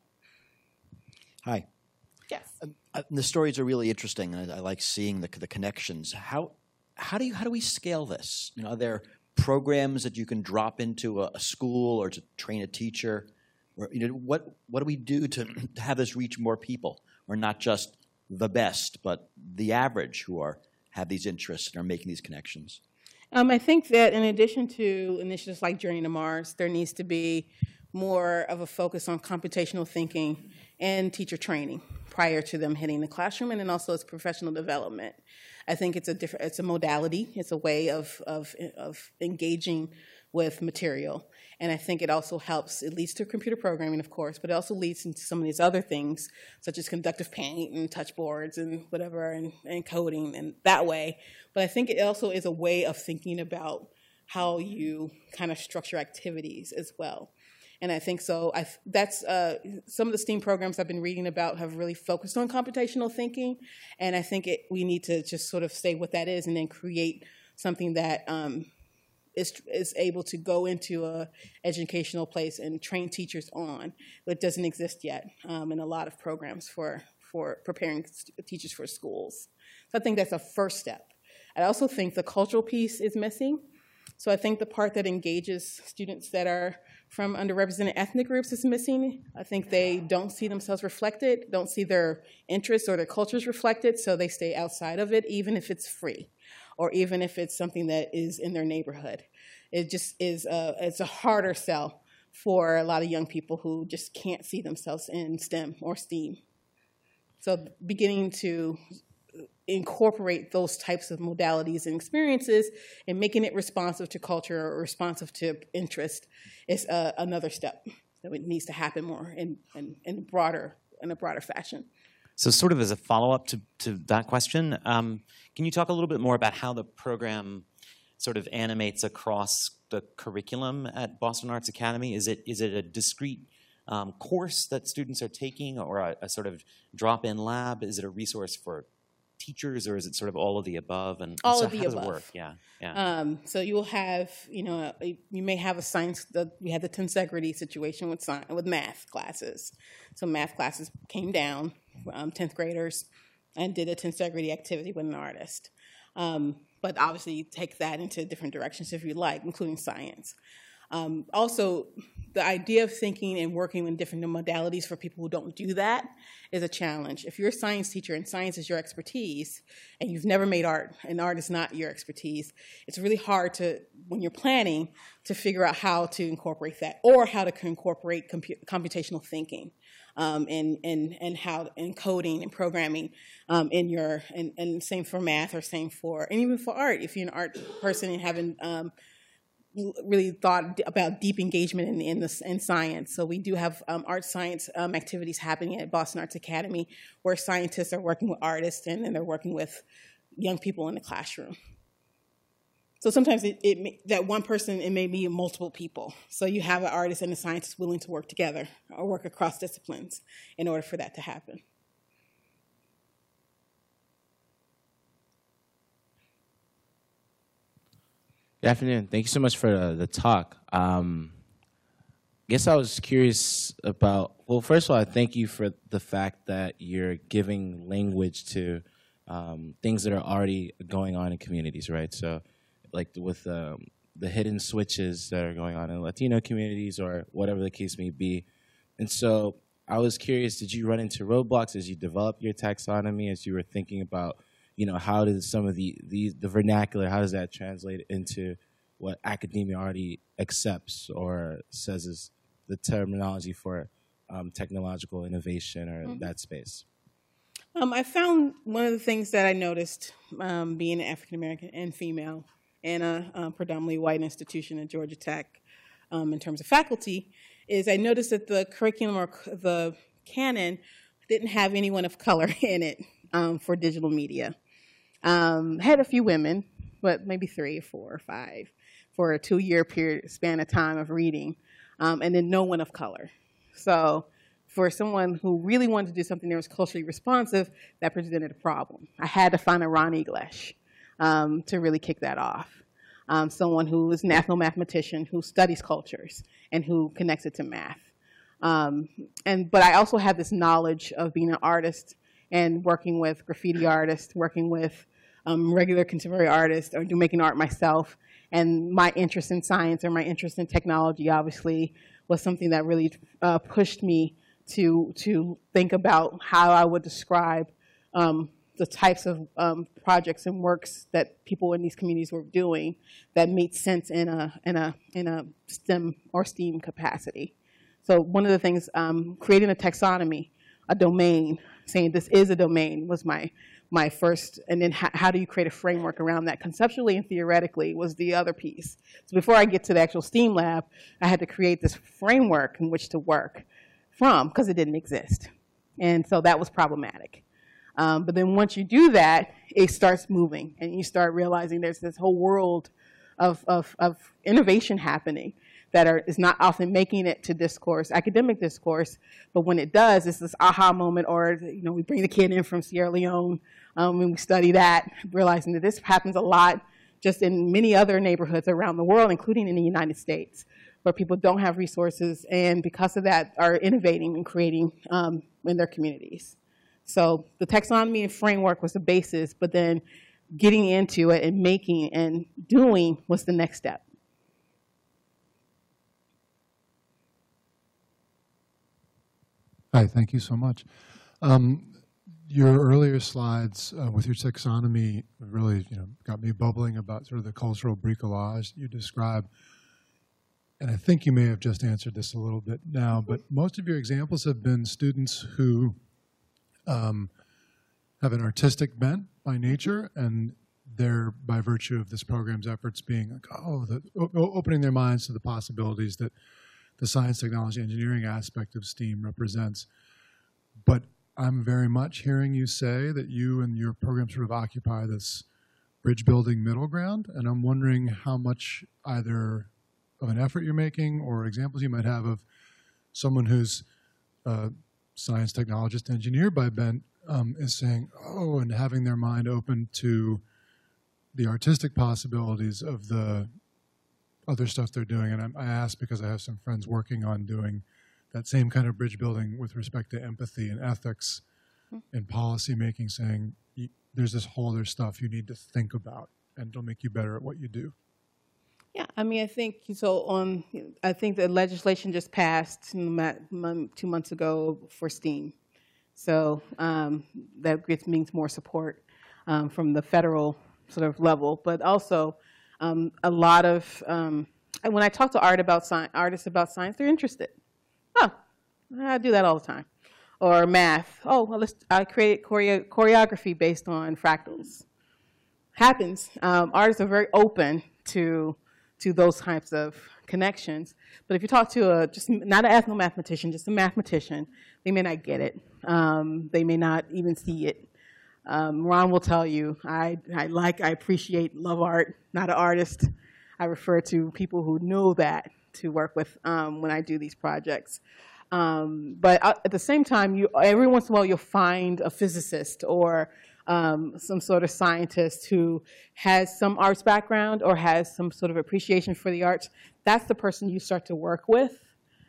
Hi. Yes. Uh, the stories are really interesting, and I, I like seeing the, the connections. How, how do you, how do we scale this? You know, are there programs that you can drop into a, a school or to train a teacher? Or, you know, what, what do we do to, to have this reach more people? Or not just the best, but the average who are have these interests and are making these connections? Um, I think that in addition to initiatives like Journey to Mars, there needs to be more of a focus on computational thinking and teacher training prior to them hitting the classroom, and then also as professional development. I think it's a different, it's a modality, it's a way of, of, of engaging with material. And I think it also helps, it leads to computer programming, of course, but it also leads into some of these other things, such as conductive paint and touch boards and whatever, and, and coding and that way. But I think it also is a way of thinking about how you kind of structure activities as well. And I think so, I, that's, uh, some of the STEAM programs I've been reading about have really focused on computational thinking, and I think it, we need to just sort of say what that is and then create something that um, is, is able to go into a educational place and train teachers on. It doesn't exist yet um, in a lot of programs for, for preparing teachers for schools. So I think that's a first step. I also think the cultural piece is missing. So I think the part that engages students that are from underrepresented ethnic groups is missing. I think they don't see themselves reflected, don't see their interests or their cultures reflected, so they stay outside of it, even if it's free, or even if it's something that is in their neighborhood. It just is a, it's a harder sell for a lot of young people who just can't see themselves in STEM or STEAM. So beginning to incorporate those types of modalities and experiences and making it responsive to culture or responsive to interest is uh, another step that needs to happen more in, in, in, broader, in a broader fashion. So sort of as a follow-up to, to that question, um, can you talk a little bit more about how the program sort of animates across the curriculum at Boston Arts Academy? Is it, is it a discrete um, course that students are taking, or a, a sort of drop-in lab? Is it a resource for teachers, or is it sort of all of the above? And all so of the how does above. It work? Yeah, yeah. Um, so you will have, you know, you may have a science. The, we had the tensegrity situation with science, with math classes. So math classes came down, um, tenth graders, and did a tensegrity activity with an artist. Um, but obviously, you take that into different directions if you like, including science. Um, also, the idea of thinking and working in different modalities for people who don't do that is a challenge. If you're a science teacher and science is your expertise, and you've never made art, and art is not your expertise, it's really hard to, when you're planning, to figure out how to incorporate that, or how to incorporate compu- computational thinking, um, and, and, and how, and coding and programming um, in your, and, and same for math, or same for, and even for art, if you're an art person and haven't, um, really thought about deep engagement in in, the, in science. So we do have um, art science um, activities happening at Boston Arts Academy, where scientists are working with artists and then they're working with young people in the classroom. So sometimes it, it may, that one person, it may be multiple people. So you have an artist and a scientist willing to work together or work across disciplines in order for that to happen. Good afternoon. Thank you so much for uh, the talk. Um, I guess I was curious about, well, first of all, I thank you for the fact that you're giving language to um, things that are already going on in communities, right? So like with um, the hidden switches that are going on in Latino communities or whatever the case may be. And so I was curious, did you run into roadblocks as you developed your taxonomy, as you were thinking about, you know, how does some of the, the, the vernacular, how does that translate into what academia already accepts or says is the terminology for um, technological innovation or mm-hmm. that space? Um, I found one of the things that I noticed um, being an African-American and female in a, a predominantly white institution at Georgia Tech um, in terms of faculty is I noticed that the curriculum or the canon didn't have anyone of color in it um, for digital media. Um, had a few women, but maybe three or four or five for a two-year period span of time of reading, um, and then no one of color. So for someone who really wanted to do something that was culturally responsive, that presented a problem. I had to find a Ron English um, to really kick that off. Um, someone who is an ethnomathematician who studies cultures and who connects it to math. Um, and but I also have this knowledge of being an artist and working with graffiti artists, working with um, regular contemporary artists, or do making art myself, And my interest in science or my interest in technology obviously was something that really uh, pushed me to, to think about how I would describe um, the types of um, projects and works that people in these communities were doing that made sense in a, in a, in a STEM or STEAM capacity. So one of the things, um, creating a taxonomy, a domain, saying this is a domain was my, my first, and then how, how do you create a framework around that conceptually and theoretically was the other piece. So before I get to the actual STEAM lab, I had to create this framework in which to work from because it didn't exist. And so that was problematic. Um, but then once you do that, it starts moving and you start realizing there's this whole world of, of, of innovation happening that are, is not often making it to discourse, academic discourse, but when it does, it's this aha moment, or you know, we bring the kid in from Sierra Leone um, and we study that, realizing that this happens a lot just in many other neighborhoods around the world, including in the United States, where people don't have resources and because of that are innovating and creating um, in their communities. So the taxonomy and framework was the basis, but then getting into it and making and doing was the next step. Hi, thank you so much. Um, your earlier slides uh, with your taxonomy really, you know, got me bubbling about sort of the cultural bricolage you describe. And I think you may have just answered this a little bit now, but most of your examples have been students who um, have an artistic bent by nature, and they're, by virtue of this program's efforts, being like, oh, the, opening their minds to the possibilities that the science, technology, engineering aspect of STEAM represents. But I'm very much hearing you say that you and your program sort of occupy this bridge building middle ground, and I'm wondering how much either of an effort you're making or examples you might have of someone who's a science, technologist, engineer by bent um, is saying, oh, and having their mind open to the artistic possibilities of the other stuff they're doing. And I ask because I have some friends working on doing that same kind of bridge building with respect to empathy and ethics and policy making, saying there's this whole other stuff you need to think about and it'll make you better at what you do. Yeah, I mean, I think, so on, I think the legislation just passed two months ago for STEAM. So um, that gets, means more support um, from the federal sort of level, but also Um, a lot of, um, when I talk to art about science, artists about science, they're interested. Oh, I do that all the time. Or math. Oh, well, let's, I create choreo choreography based on fractals. Happens. Um, artists are very open to, to those types of connections. But if you talk to a, just not an ethnomathematician, just a mathematician, they may not get it. Um, they may not even see it. Um, Ron will tell you, I, I like, I appreciate, love art, not an artist. I refer to people who know that to work with um, when I do these projects. Um, but at the same time, you, every once in a while you'll find a physicist or um, some sort of scientist who has some arts background or has some sort of appreciation for the arts. That's the person you start to work with.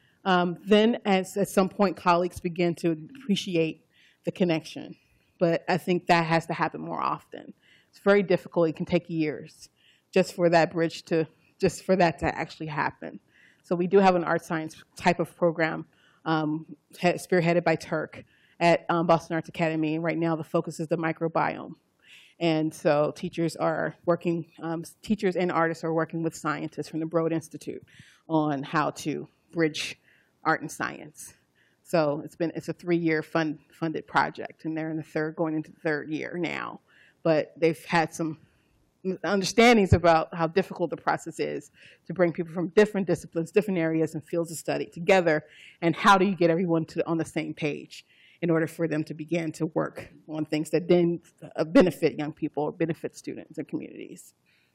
Um, then as, at some point, colleagues begin to appreciate the connection. But I think that has to happen more often. It's very difficult. It can take years just for that bridge to, just for that to actually happen. So we do have an art science type of program um, spearheaded by Turk at um, Boston Arts Academy. Right now the focus is the microbiome. And so teachers are working, um, teachers and artists are working with scientists from the Broad Institute on how to bridge art and science. So it's been, it's a three-year fund, funded project, and they're in the third, going into the third year now. But they've had some understandings about how difficult the process is to bring people from different disciplines, different areas and fields of study together, and how do you get everyone to, on the same page in order for them to begin to work on things that then benefit young people or benefit students and communities.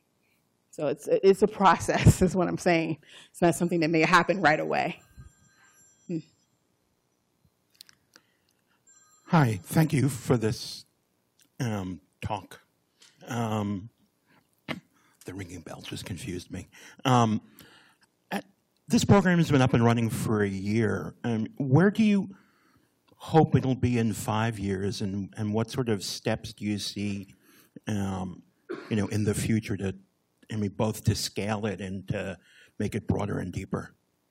So it's, it's a process is what I'm saying. It's not something that may happen right away. Hmm. Hi, thank you for this um, talk. Um, the ringing bell just confused me. Um, at, this program has been up and running for a year. Um, where do you hope it'll be in five years, and, and what sort of steps do you see, um, you know, in the future to I mean, both to scale it and to make it broader and deeper?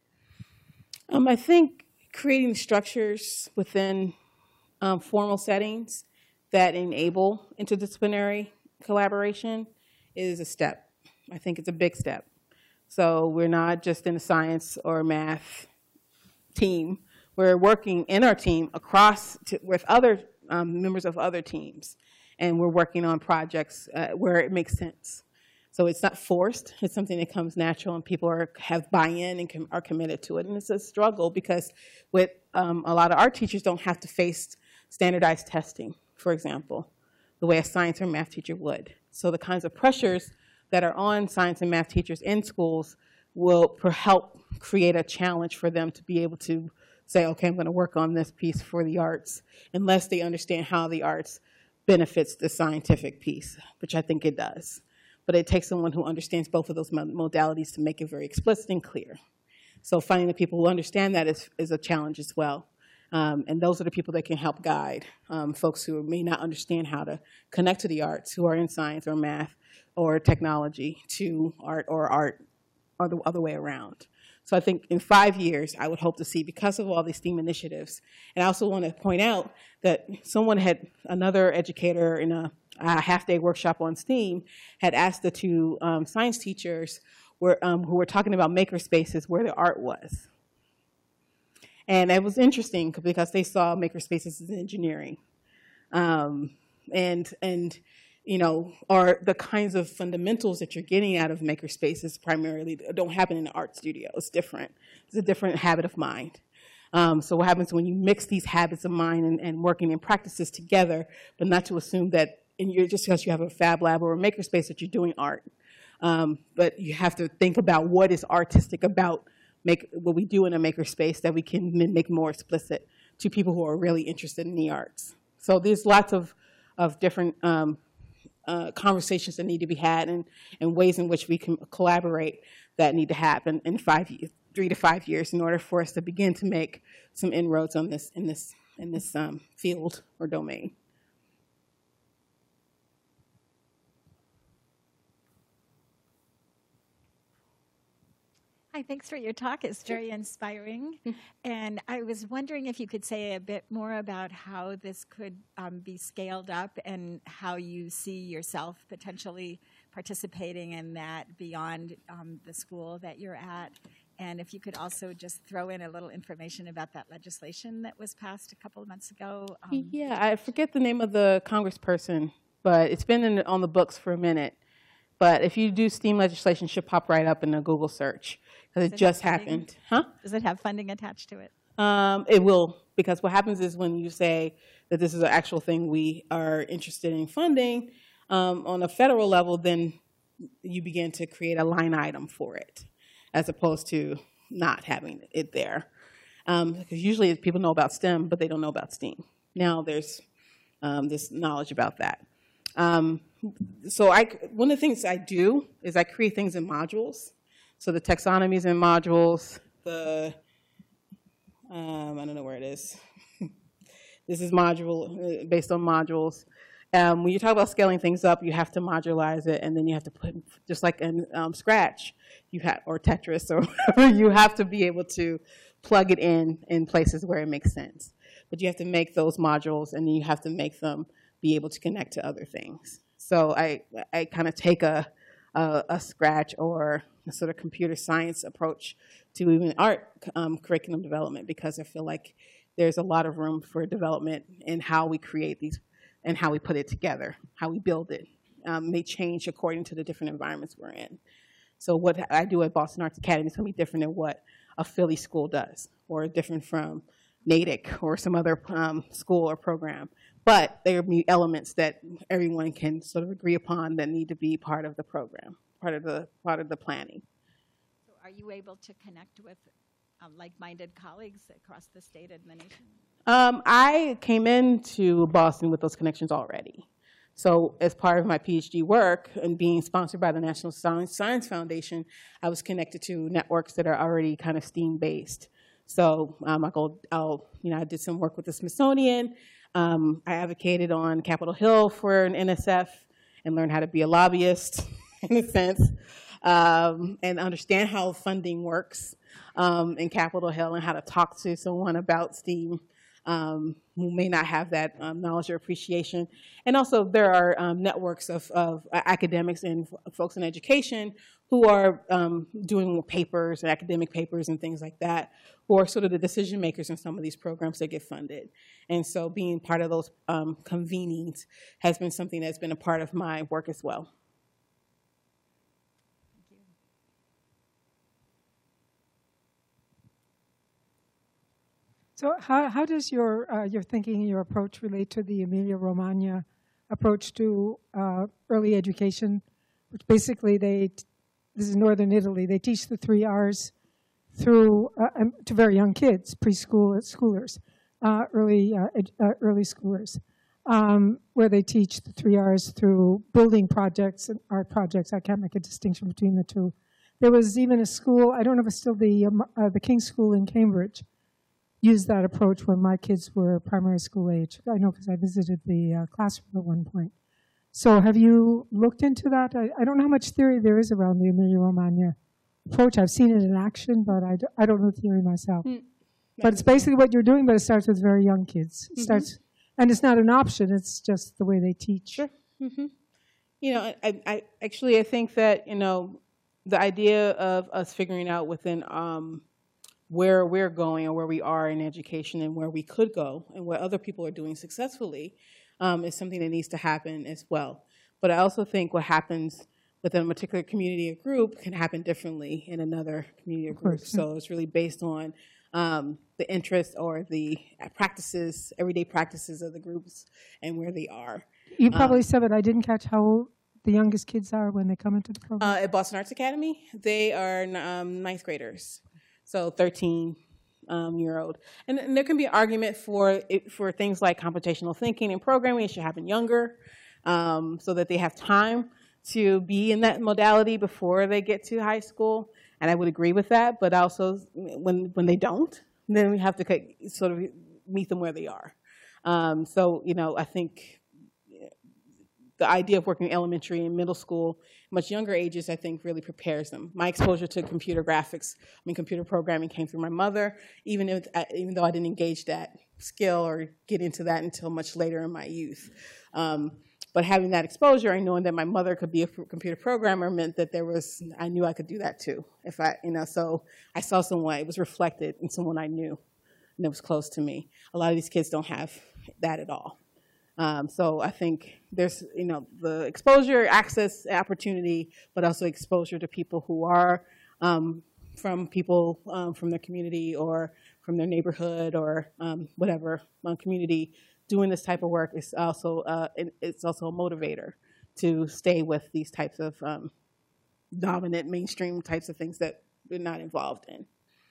Um, I think creating structures within um, formal settings that enable interdisciplinary collaboration is a step. I think it's a big step. So we're not just in a science or math team. We're working in our team across to, with other um, members of other teams, and we're working on projects uh, where it makes sense. So it's not forced. It's something that comes natural, and people are, have buy-in and com are committed to it. And it's a struggle because with um, a lot of art teachers don't have to face standardized testing, for example, the way a science or math teacher would. So the kinds of pressures that are on science and math teachers in schools will help create a challenge for them to be able to say, okay, I'm going to work on this piece for the arts, unless they understand how the arts benefits the scientific piece, which I think it does. But it takes someone who understands both of those modalities to make it very explicit and clear. So finding the people who understand that is, is a challenge as well. Um, and those are the people that can help guide um, folks who may not understand how to connect to the arts, who are in science or math or technology, to art or art or the other way around. So I think in five years, I would hope to see, because of all these STEAM initiatives, and I also want to point out that someone had, another educator in a, a half-day workshop on STEAM, had asked the two um, science teachers were, um, who were talking about maker spaces where the art was. And it was interesting because they saw maker spaces as engineering. Um, and, and you know, are the kinds of fundamentals that you're getting out of maker spaces primarily don't happen in the art studio. It's different. It's a different habit of mind. Um, so what happens when you mix these habits of mind and, and working and practices together, but not to assume that in your, just because you have a fab lab or a maker space that you're doing art. Um, but you have to think about what is artistic about make, what we do in a maker space that we can make more explicit to people who are really interested in the arts. So there's lots of, of different um, Uh, conversations that need to be had, and, and ways in which we can collaborate that need to happen in five, three to five years in order for us to begin to make some inroads on this in this in this um, field or domain. Hi, thanks for your talk. It's very inspiring. And I was wondering if you could say a bit more about how this could um, be scaled up and how you see yourself potentially participating in that beyond um, the school that you're at. And if you could also just throw in a little information about that legislation that was passed a couple of months ago. Um, yeah, I forget the name of the congressperson, but it's been in, on the books for a minute. But if you do STEAM legislation, it should pop right up in a Google search, because it, it just happened. Huh? Does it have funding attached to it? Um, it will, because what happens is when you say that this is an actual thing we are interested in funding um, on a federal level, then you begin to create a line item for it, as opposed to not having it there. Um, because usually people know about STEM, but they don't know about STEAM. Now there's um, this knowledge about that. Um, so I, one of the things I do is I create things in modules. So the taxonomy is in modules. The, um, I don't know where it is. This is module, based on modules. Um, when you talk about scaling things up, you have to modularize it, and then you have to put, just like in um, Scratch, you have, or Tetris, or whatever, you have to be able to plug it in in places where it makes sense. But you have to make those modules, and then you have to make them be able to connect to other things. So I, I kind of take a, a, a Scratch or a sort of computer science approach to even art um, curriculum development, because I feel like there's a lot of room for development in how we create these and how we put it together, how we build it. Um, may change according to the different environments we're in. So what I do at Boston Arts Academy is going to be different than what a Philly school does, or different from Natick or some other um, school or program. But there will be elements that everyone can sort of agree upon that need to be part of the program, part of the, part of the planning. So are you able to connect with um, like-minded colleagues across the state and the nation? Um, I came into Boston with those connections already. So as part of my PhD work and being sponsored by the National Science, Science Foundation, I was connected to networks that are already kind of STEAM-based. So um, I go, I'll, you know, I did some work with the Smithsonian. Um, I advocated on Capitol Hill for an N S F and learned how to be a lobbyist. in a sense, um, and understand how funding works um, in Capitol Hill and how to talk to someone about STEAM um, who may not have that um, knowledge or appreciation. And also there are um, networks of, of academics and folks in education who are um, doing papers and academic papers and things like that, who are sort of the decision makers in some of these programs that get funded. And so being part of those um, convenings has been something that's been a part of my work as well. So how, how does your, uh, your thinking and your approach relate to the Emilia-Romagna approach to uh, early education, which basically they, this is northern Italy, they teach the three R's through, uh, um, to very young kids, preschool schoolers, uh, early, uh, ed, uh, early schoolers, um, where they teach the three R's through building projects and art projects. I can't make a distinction between the two. There was even a school, I don't know if it's still the, um, uh, the King's School in Cambridge, used that approach when my kids were primary school age. I know because I visited the uh, classroom at one point. So have you looked into that? I, I don't know how much theory there is around the Emilia-Romagna approach. I've seen it in action, but I, d I don't know the theory myself. Mm, but it's basically what you're doing, but it starts with very young kids. It mm-hmm. starts, and it's not an option, it's just the way they teach. Sure. Mm-hmm. You know, I, I actually, I think that, you know, the idea of us figuring out within um, where we're going or where we are in education and where we could go and what other people are doing successfully um, is something that needs to happen as well. But I also think what happens within a particular community or group can happen differently in another community or group. So it's really based on um, the interest or the practices, everyday practices of the groups and where they are. You probably um, said it. I didn't catch how old the youngest kids are when they come into the program. Uh, at Boston Arts Academy, they are um, ninth graders. So thirteen um, year old. And, and there can be an argument for, it, for things like computational thinking and programming. It should happen younger um, so that they have time to be in that modality before they get to high school. And I would agree with that. But also when, when they don't, then we have to sort of meet them where they are. Um, so, you know, I think the idea of working in elementary and middle school, much younger ages, I think really prepares them. My exposure to computer graphics, I mean, computer programming came through my mother, even if, even though I didn't engage that skill or get into that until much later in my youth. Um, but having that exposure and knowing that my mother could be a computer programmer meant that there was, I knew I could do that too. If I, you know, so I saw someone, it was reflected in someone I knew and that was close to me. A lot of these kids don't have that at all. Um, so I think there's, you know, the exposure, access, opportunity, but also exposure to people who are um, from people um, from their community or from their neighborhood or um, whatever um, community doing this type of work is also, uh, it's also a motivator to stay with these types of um, dominant mainstream types of things that we're not involved in.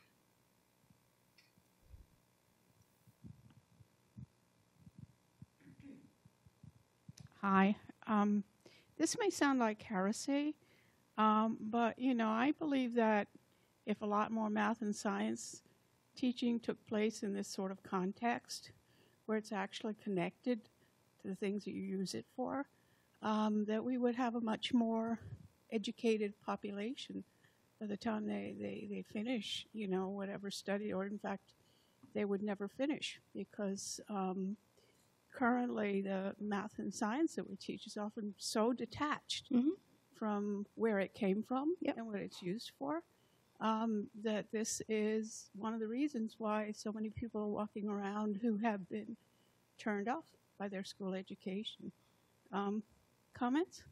Hi. Um, this may sound like heresy, um, but, you know, I believe that if a lot more math and science teaching took place in this sort of context, where it's actually connected to the things that you use it for, um, that we would have a much more educated population by the time they, they, they finish, you know, whatever study, or in fact, they would never finish because um, currently, the math and science that we teach is often so detached mm-hmm. from where it came from yep. and what it's used for, um, that this is one of the reasons why so many people are walking around who have been turned off by their school education. Um, comments?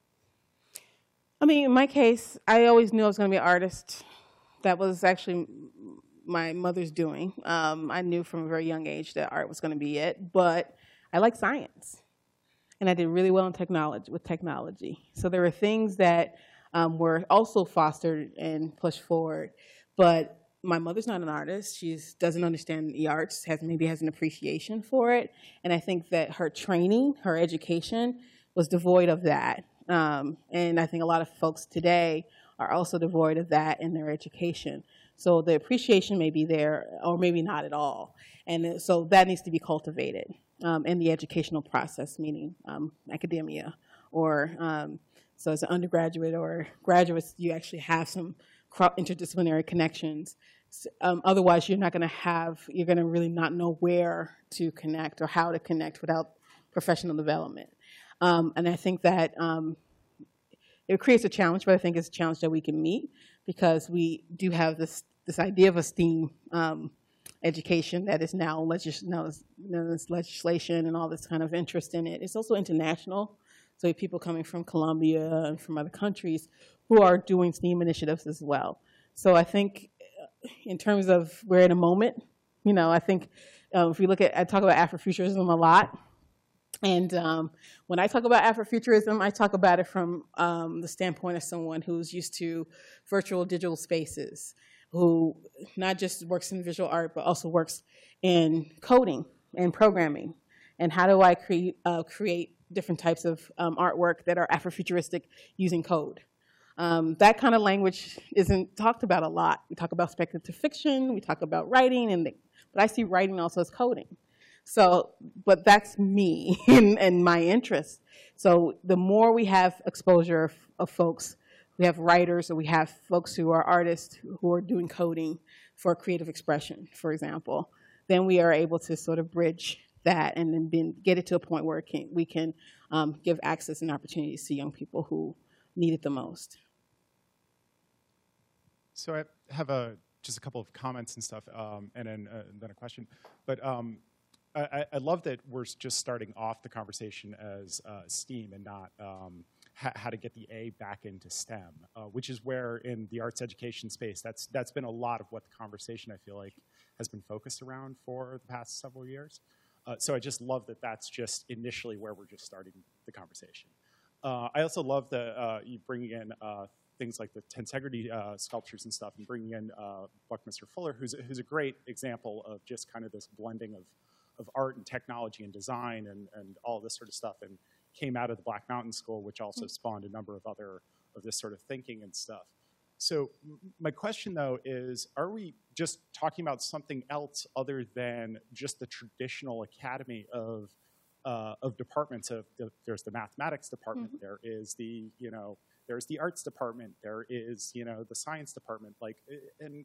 I mean, in my case, I always knew I was going to be an artist. That was actually my mother's doing. Um, I knew from a very young age that art was going to be it, but I like science, and I did really well in technology with technology. So there were things that um, were also fostered and pushed forward. But my mother's not an artist; she doesn't understand the arts, has maybe has an appreciation for it, and I think that her training, her education, was devoid of that. Um, and I think a lot of folks today are also devoid of that in their education. So the appreciation may be there, or maybe not at all, and so that needs to be cultivated. Um, in the educational process, meaning um, academia or um, so as an undergraduate or graduates, you actually have some interdisciplinary connections. Um, otherwise, you're not going to have, you're going to really not know where to connect or how to connect without professional development. Um, and I think that um, it creates a challenge, but I think it's a challenge that we can meet because we do have this this idea of a STEAM um, education that is now, legis now is, you know, this legislation and all this kind of interest in it. It's also international. So you have people coming from Colombia and from other countries who are doing STEAM initiatives as well. So I think in terms of we're in a moment, you know, I think uh, if we look at, I talk about Afrofuturism a lot. And um, when I talk about Afrofuturism, I talk about it from um, the standpoint of someone who's used to virtual digital spaces, who not just works in visual art, but also works in coding and programming. And how do I create, uh, create different types of um, artwork that are Afrofuturistic using code? Um, that kind of language isn't talked about a lot. We talk about speculative fiction, we talk about writing, and the, but I see writing also as coding. So, but that's me and, and my interest. So the more we have exposure of, of folks, we have writers or we have folks who are artists who are doing coding for creative expression, for example, then we are able to sort of bridge that and then been, get it to a point where it can, we can um, give access and opportunities to young people who need it the most. So I have a, just a couple of comments and stuff, um, and then, uh, then a question. But um, I, I love that we're just starting off the conversation as uh, STEAM and not um, ha how to get the A back into STEM, uh, which is where in the arts education space, that's, that's been a lot of what the conversation I feel like has been focused around for the past several years. Uh, so I just love that that's just initially where we're just starting the conversation. Uh, I also love the uh, you bringing in uh, things like the tensegrity uh, sculptures and stuff, and bringing in uh, Buckminster Fuller, who's, who's a great example of just kind of this blending of, of art and technology and design and, and all this sort of stuff, and came out of the Black Mountain School, which also spawned a number of other of this sort of thinking and stuff. So my question, though, is, are we just talking about something else other than just the traditional academy of Uh, of departments? Of the, there's the mathematics department, mm-hmm. there is the, you know, there's the arts department, there is, you know, the science department, like, and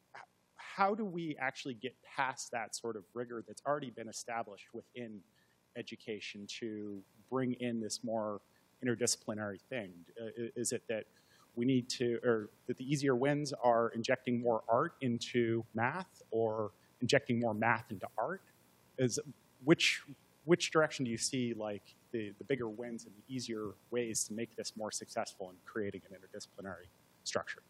how do we actually get past that sort of rigor that's already been established within education to bring in this more interdisciplinary thing? Uh, is it that we need to, or that the easier wins are injecting more art into math, or injecting more math into art? Is which Which direction do you see like the, the bigger wins and the easier ways to make this more successful in creating an interdisciplinary structure?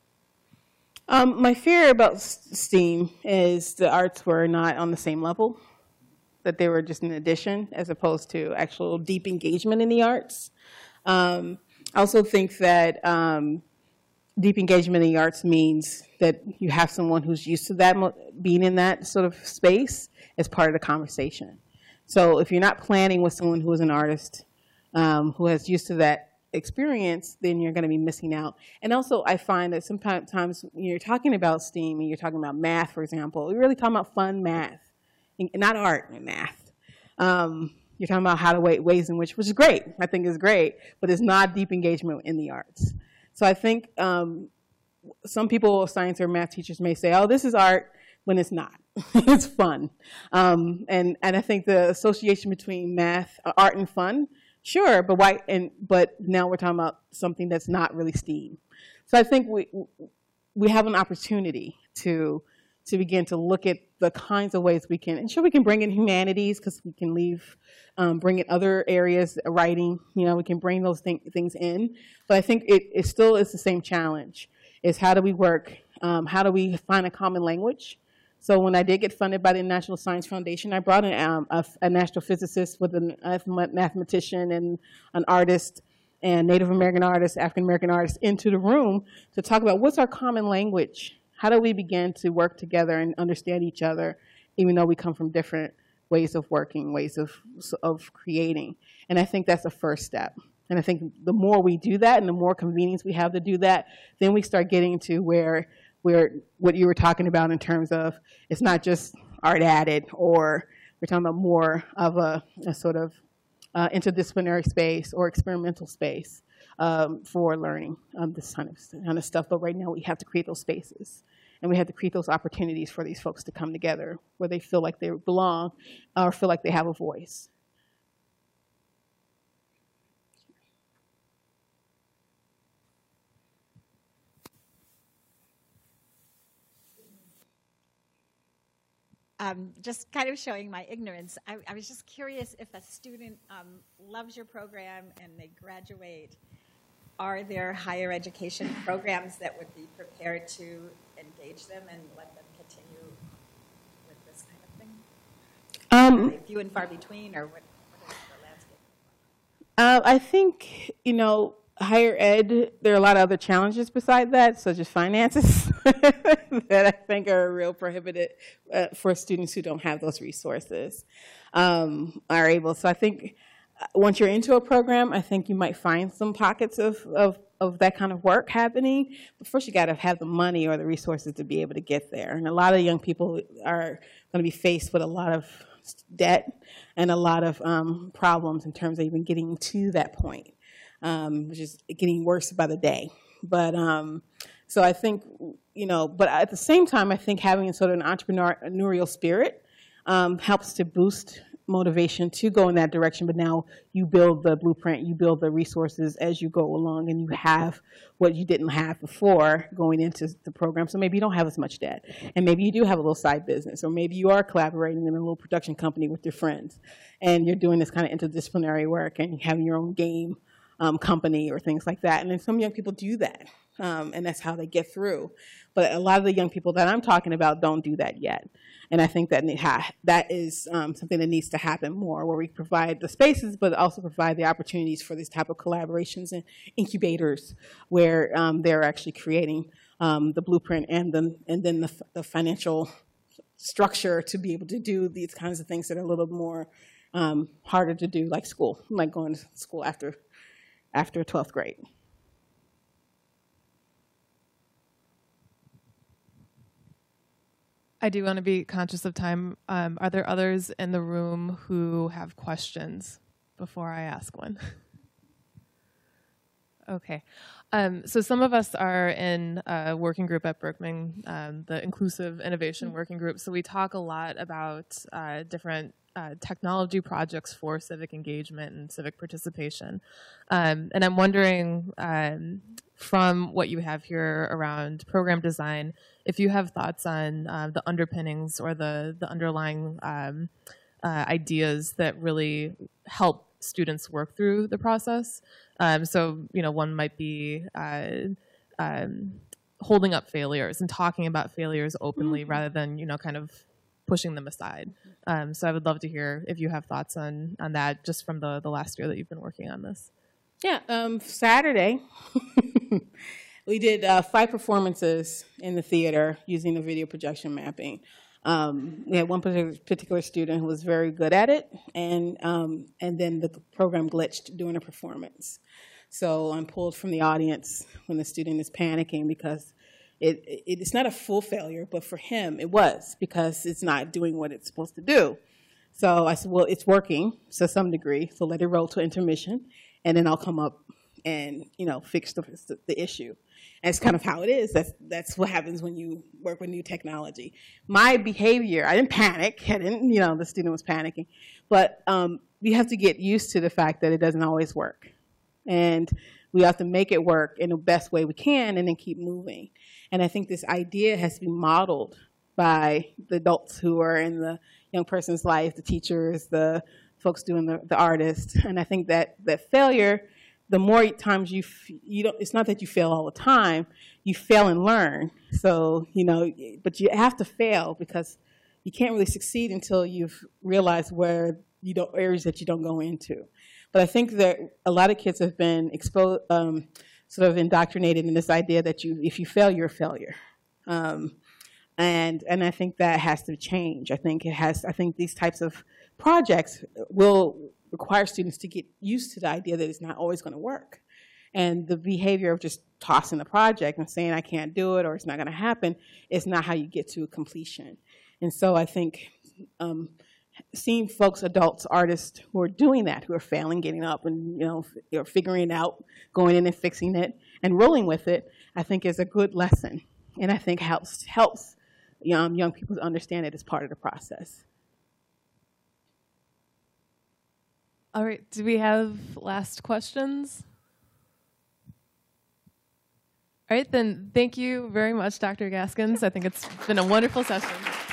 Um, my fear about STEAM is the arts were not on the same level, that they were just an addition as opposed to actual deep engagement in the arts. Um, I also think that um, deep engagement in the arts means that you have someone who's used to that, being in that sort of space as part of the conversation. So if you're not planning with someone who is an artist, um, who has used to that experience, then you're going to be missing out. And also, I find that sometimes when you're talking about STEAM and you're talking about math, for example, you're really talking about fun math, and not art and math. Um, you're talking about how to wait ways in which, which is great, I think is great, but it's not deep engagement in the arts. So I think um, some people, science or math teachers, may say, oh, this is art, when it's not. It's fun. Um, and, and I think the association between math, uh, art and fun, sure, but why, and, but now we're talking about something that's not really STEAM. So I think we, we have an opportunity to, to begin to look at the kinds of ways we can, and sure we can bring in humanities because we can leave, um, bring in other areas, writing, you know, we can bring those thing, things in. But I think it, it still is the same challenge, is how do we work, um, how do we find a common language? So when I did get funded by the National Science Foundation, I brought in um, a, a national physicist with a, a mathematician and an artist and Native American artist, African American artist into the room to talk about what's our common language? How do we begin to work together and understand each other, even though we come from different ways of working, ways of, of creating? And I think that's the first step. And I think the more we do that and the more convenience we have to do that, then we start getting to where where what you were talking about in terms of it's not just art added, or we're talking about more of a, a sort of uh, interdisciplinary space or experimental space um, for learning um, this kind of, kind of stuff. But right now we have to create those spaces. And we have to create those opportunities for these folks to come together where they feel like they belong or feel like they have a voice. Um, just kind of showing my ignorance, I, I was just curious if a student um, loves your program and they graduate, are there higher education programs that would be prepared to engage them and let them continue with this kind of thing? Um, Are they few and far between, or what, what is the landscape? Uh, I think, you know, higher ed, there are a lot of other challenges beside that, such as finances, that I think are real prohibited uh, for students who don't have those resources, um, are able. So I think once you're into a program, I think you might find some pockets of, of, of that kind of work happening. But first, you got to have the money or the resources to be able to get there. And a lot of young people are going to be faced with a lot of debt and a lot of um, problems in terms of even getting to that point, um, which is getting worse by the day. But um, so I think, you know, but at the same time, I think having sort of an entrepreneurial spirit um, helps to boost motivation to go in that direction. But now you build the blueprint, you build the resources as you go along, and you have what you didn't have before going into the program. So maybe you don't have as much debt, and maybe you do have a little side business, or maybe you are collaborating in a little production company with your friends, and you're doing this kind of interdisciplinary work, and you have your own game um, company or things like that. And then some young people do that, um, and that's how they get through. But a lot of the young people that I'm talking about don't do that yet. And I think that that is um, something that needs to happen more, where we provide the spaces, but also provide the opportunities for this type of collaborations and incubators, where um, they're actually creating um, the blueprint and then and then the, the financial structure to be able to do these kinds of things that are a little more um, harder to do, like school, like going to school after after twelfth grade. I do want to be conscious of time. Um, are there others in the room who have questions before I ask one? Okay. Um, so some of us are in a working group at Berkman, um, the Inclusive Innovation Working Group. So we talk a lot about uh, different uh, technology projects for civic engagement and civic participation. Um, and I'm wondering, um, from what you have here around program design, if you have thoughts on uh, the underpinnings or the, the underlying um, uh, ideas that really help students work through the process. Um, so, you know, one might be uh, um, holding up failures and talking about failures openly mm-hmm. rather than, you know, kind of pushing them aside. Um, so I would love to hear if you have thoughts on, on that just from the, the last year that you've been working on this. Yeah, um, Saturday, we did uh, five performances in the theater using the video projection mapping. Um, we had one particular, particular student who was very good at it, and um, and then the program glitched during a performance. So I'm pulled from the audience when the student is panicking because it, it it's not a full failure, but for him it was, because it's not doing what it's supposed to do. So I said, well, it's working to some degree, so let it roll to intermission, and then I'll come up and, you know, fix the, the issue. And it's kind of how it is. That's, that's what happens when you work with new technology. My behavior, I didn't panic. I didn't, you know, the student was panicking. But um, we have to get used to the fact that it doesn't always work. And we have to make it work in the best way we can and then keep moving. And I think this idea has to be modeled by the adults who are in the young person's life, the teachers, the folks doing the, the artists. And I think that, that failure, the more times you, f you don't, it's not that you fail all the time, you fail and learn. So, you know, but you have to fail because you can't really succeed until you've realized where you don't, areas that you don't go into. But I think that a lot of kids have been exposed, um, sort of indoctrinated in this idea that you, if you fail, you're a failure. Um, and, and I think that has to change. I think it has, I think these types of projects will require students to get used to the idea that it's not always going to work. And the behavior of just tossing the project and saying I can't do it or it's not going to happen is not how you get to completion. And so I think um, seeing folks, adults, artists who are doing that, who are failing, getting up and, you know, f- you know, figuring it out, going in and fixing it, and rolling with it, I think is a good lesson. And I think helps helps young, young people to understand it as part of the process. All right, do we have last questions? All right, then thank you very much, Doctor Gaskins. I think it's been a wonderful session.